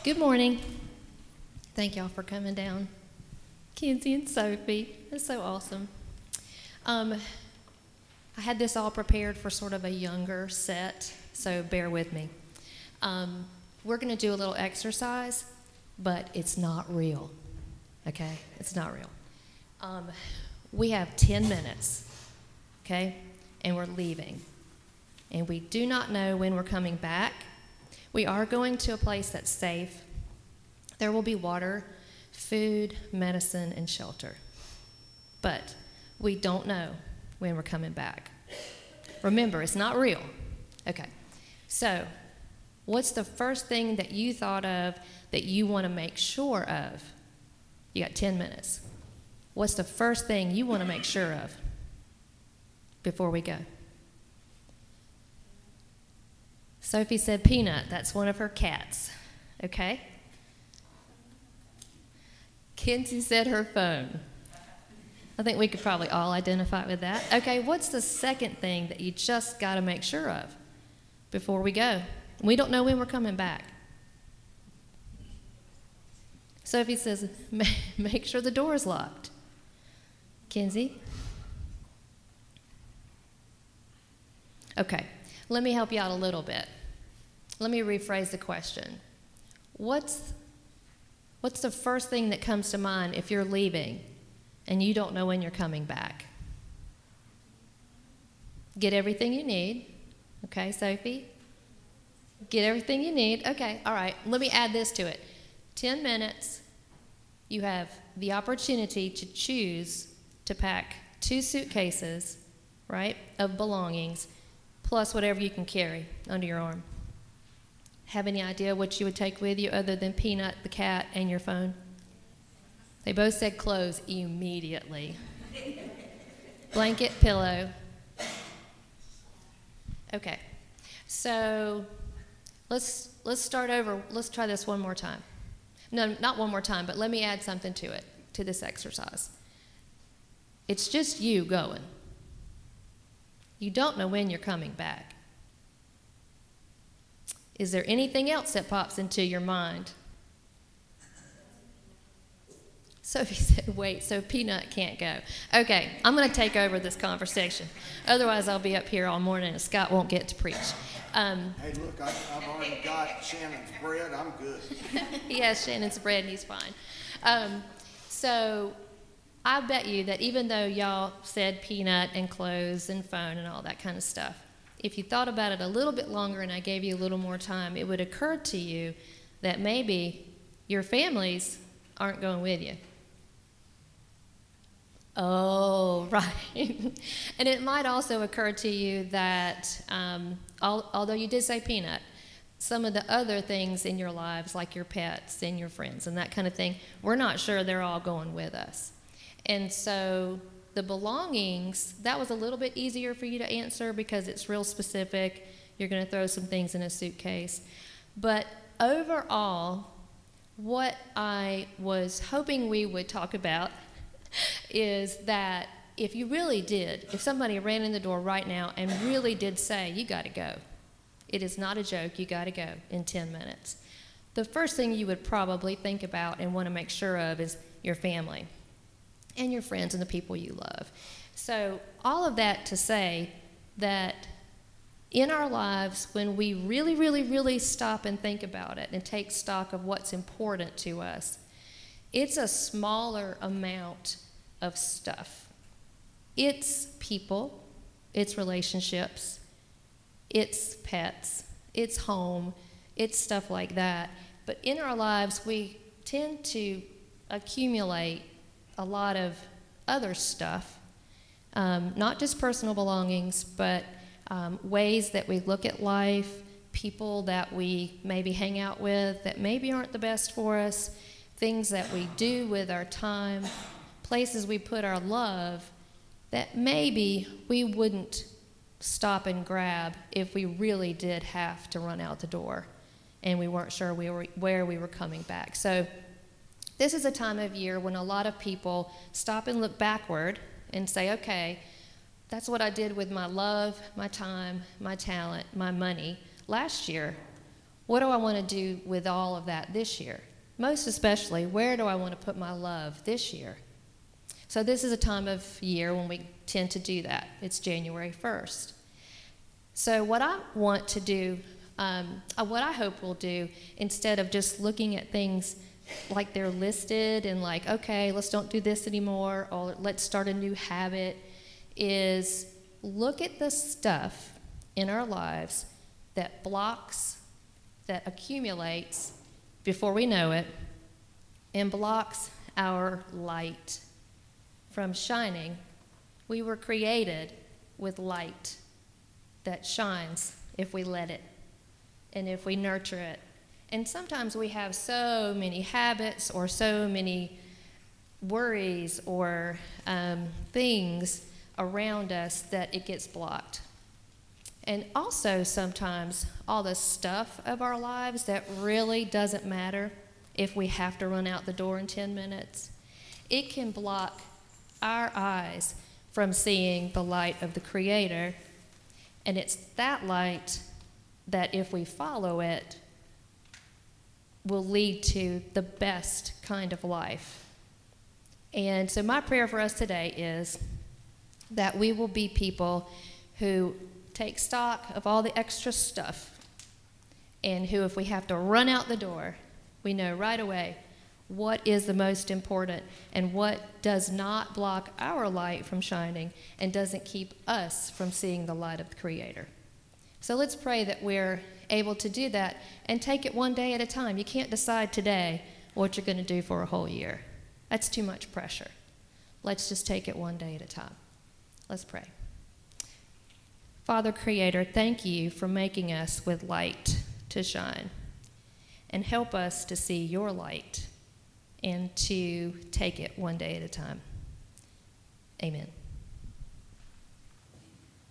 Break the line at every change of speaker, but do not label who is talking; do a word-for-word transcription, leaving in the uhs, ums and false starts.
Good morning. Thank y'all for coming down. Kenzie and Sophie, that's so awesome. Um, I had this all prepared for sort of a younger set, so bear with me. Um, we're going to do a little exercise, but it's not real, okay? It's not real. Um, we have ten minutes, okay? And we're leaving. And we do not know when we're coming back. We are going to a place that's safe. There will be water, food, medicine, and shelter. But we don't know when we're coming back. Remember, it's not real. Okay. So, what's the first thing that you thought of that you want to make sure of? You got ten minutes. What's the first thing you want to make sure of before we go? Sophie said Peanut. That's one of her cats. Okay. Kenzie said her phone. I think we could probably all identify with that. Okay, what's the second thing that you just got to make sure of before we go? We don't know when we're coming back. Sophie says, make sure the door is locked. Kenzie? Okay, let me help you out a little bit. Let me rephrase the question. What's, what's the first thing that comes to mind if you're leaving and you don't know when you're coming back? Get everything you need. Okay, Sophie? Get everything you need. Okay, all right. Let me add this to it. Ten minutes, you have the opportunity to choose to pack two suitcases, right, of belongings, plus whatever you can carry under your arm. Have any idea what you would take with you other than Peanut, the cat, and your phone? They both said clothes immediately. Blanket, pillow. Okay, so let's let's start over. Let's try this one more time. No, not one more time, but let me add something to it, to this exercise. It's just you going. You don't know when you're coming back. Is there anything else that pops into your mind? Sophie said, wait, so Peanut can't go. Okay, I'm going to take over this conversation. Otherwise, I'll be up here all morning and Scott won't get to preach. Um,
hey, look, I, I've already got Shannon's bread. I'm good.
He has Shannon's bread and he's fine. Um, so I bet you that even though y'all said Peanut and clothes and phone and all that kind of stuff, if you thought about it a little bit longer and I gave you a little more time, it would occur to you that maybe your families aren't going with you. Oh, right. And it might also occur to you that, um, al- although you did say Peanut, some of the other things in your lives, like your pets and your friends and that kind of thing, we're not sure they're all going with us. And so the belongings, that was a little bit easier for you to answer because it's real specific. You're going to throw some things in a suitcase. But overall, what I was hoping we would talk about is that if you really did, if somebody ran in the door right now and really did say, you got to go, it is not a joke, you got to go in ten minutes. The first thing you would probably think about and want to make sure of is your family and your friends and the people you love. So all of that to say that in our lives, when we really, really, really stop and think about it and take stock of what's important to us, it's a smaller amount of stuff. It's people, it's relationships, it's pets, it's home, it's stuff like that. But in our lives, we tend to accumulate a lot of other stuff, um, not just personal belongings, but um, ways that we look at life, people that we maybe hang out with that maybe aren't the best for us, things that we do with our time, places we put our love that maybe we wouldn't stop and grab if we really did have to run out the door and we weren't sure we were, where we were coming back. So this is a time of year when a lot of people stop and look backward and say, okay, that's what I did with my love, my time, my talent, my money last year. What do I want to do with all of that this year? Most especially, where do I want to put my love this year? So this is a time of year when we tend to do that. It's January first. So what I want to do, um, uh, what I hope we'll do, instead of just looking at things like they're listed and like, okay, let's don't do this anymore, or let's start a new habit, is look at the stuff in our lives that blocks, that accumulates before we know it, and blocks our light from shining. We were created with light that shines if we let it and if we nurture it. And sometimes we have so many habits or so many worries or um, things around us that it gets blocked. And also sometimes all the stuff of our lives that really doesn't matter if we have to run out the door in ten minutes, it can block our eyes from seeing the light of the Creator. And it's that light that if we follow it will lead to the best kind of life. And so my prayer for us today is that we will be people who take stock of all the extra stuff, and who, if we have to run out the door, we know right away what is the most important and what does not block our light from shining and doesn't keep us from seeing the light of the Creator. So let's pray that we're able to do that and take it one day at a time. You can't decide today what you're going to do for a whole year. That's too much pressure. Let's just take it one day at a time. Let's pray. Father Creator, thank you for making us with light to shine, and help us to see your light and to take it one day at a time. Amen.